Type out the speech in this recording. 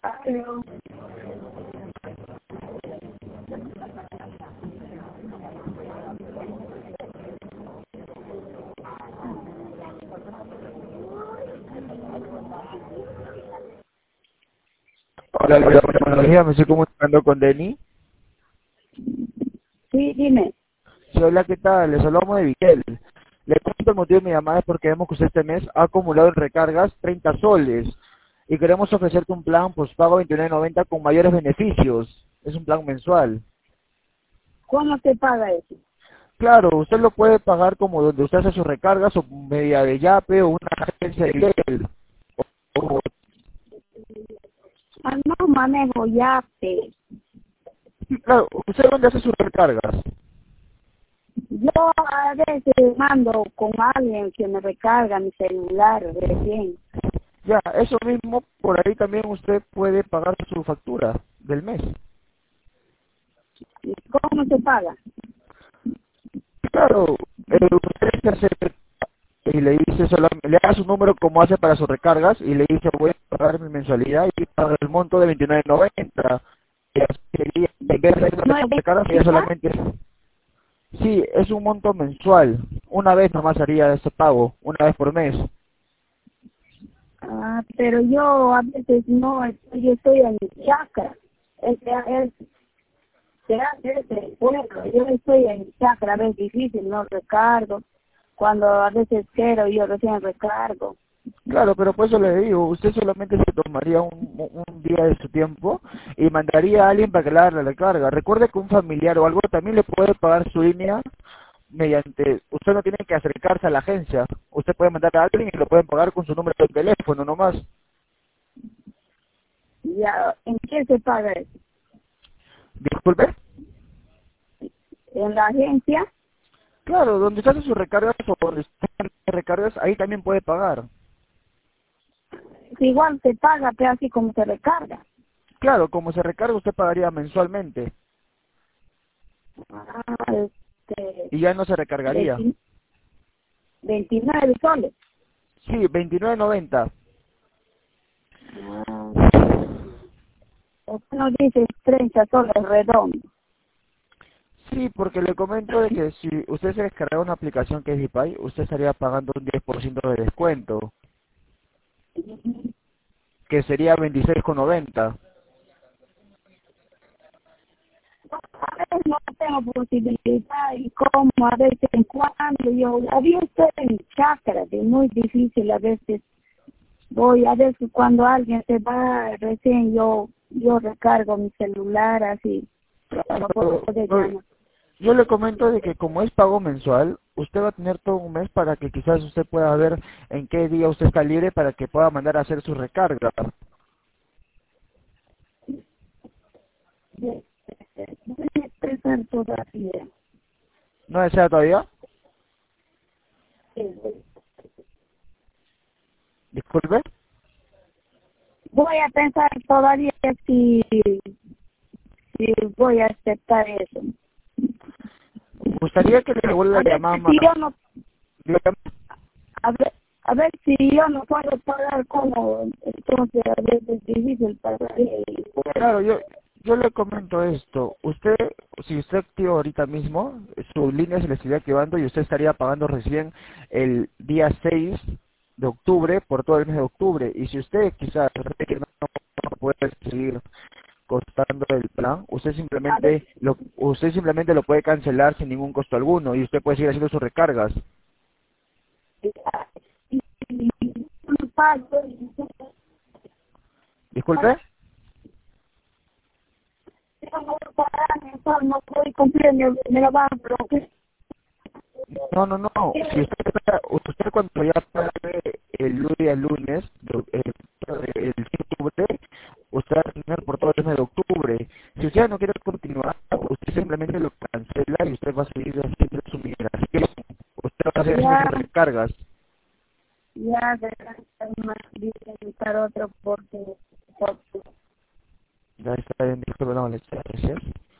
Aló. Hola, buenos días, me estoy comunicando con Denny. Sí, dime. Sí, hola, ¿qué tal? Les hablamos de Viquel. Le cuento el motivo de mi llamada es porque vemos que usted este mes ha acumulado en recargas 30 soles y queremos ofrecerte un plan postpago 29.90 con mayores beneficios. Es un plan mensual. ¿Cómo se paga eso? Claro, usted lo puede pagar como donde usted hace sus recargas o media de Yape o una agencia de Viquel. O- Ah, no manejo Yape. Claro, ¿usted dónde hace sus recargas? Yo a veces mando con alguien que me recarga mi celular recién. Ya, eso mismo, por ahí también usted puede pagar su factura del mes. ¿Y cómo se paga? Claro, usted se hace y le dice le da su número como hace para sus recargas y le dice voy a pagar mi mensualidad y paga el monto de 29.90. Y así sería, en vez de ¿No hacer es recargas sería extra? solamente, sí, es un monto mensual, una vez nomás haría ese pago, una vez por mes. Ah, pero yo a veces no, yo estoy en chacra. Se hace ese pueblo. Yo estoy en chacra, a veces difícil, no recargo. Cuando a veces quiero, yo recién recargo. Claro, pero por eso le digo, usted solamente se tomaría un día de su tiempo y mandaría a alguien para que le haga la recarga. Recuerde que un familiar o algo también le puede pagar su línea mediante, usted no tiene que acercarse a la agencia, usted puede mandar a alguien y lo pueden pagar con su número de teléfono nomás. Ya, ¿en qué se paga eso? Disculpe. ¿En la agencia? Claro, donde usted hace sus recargas o donde usted hace recargas, ahí también puede pagar. Igual se paga, pero así como se recarga. Claro, como se recarga usted pagaría mensualmente Ah, y ya no se recargaría. 20 29 soles. Sí, 29.90. Ah, usted nos dice 30 soles redondo. Sí, porque le comento de que si usted se descarga una aplicación que es Dipay, usted estaría pagando un 10% de descuento, que sería 26.90. A veces no tengo posibilidad y como a veces en cuando yo había estoy en chakra, que es muy difícil a veces voy, a veces cuando alguien se va recién yo recargo mi celular así, no puedo No, llamar. yo le comento de que como es pago mensual, usted va a tener todo un mes para que quizás usted pueda ver en qué día usted está libre para que pueda mandar a hacer su recarga. Voy a expresar todavía. ¿No desea todavía? Disculpe. Voy a pensar todavía si voy a aceptar eso. ¿Gustaría que le devuelva A la ver llamada si más? yo no, Dígame. a ver si yo no puedo pagar como, entonces a veces es difícil pagar el Claro, impuesto. yo le comento esto. Usted, si usted activa ahorita mismo, su línea se le estaría activando y usted estaría pagando recién el día 6 de octubre por todo el mes de octubre. Y si usted quizás cree que no puede seguir costando el plan, A ver, usted simplemente lo puede cancelar sin ningún costo alguno y usted puede seguir haciendo sus recargas. si no pago, Disculpe. yo no voy a pagar mensual, no estoy cumpliendo, me lo van a bloquear. No, no, no. Si usted cuando ya pague el día lunes, el 5 de octubre, usted va a tener por todo el mes de octubre. Si usted no quiere continuar, usted simplemente lo cancela y usted va a seguir haciendo su migración. Usted va a seguir haciendo Ya, sus recargas. ya, más dice buscar otro porque Ya está bien, disculpe la molestia. Gracias.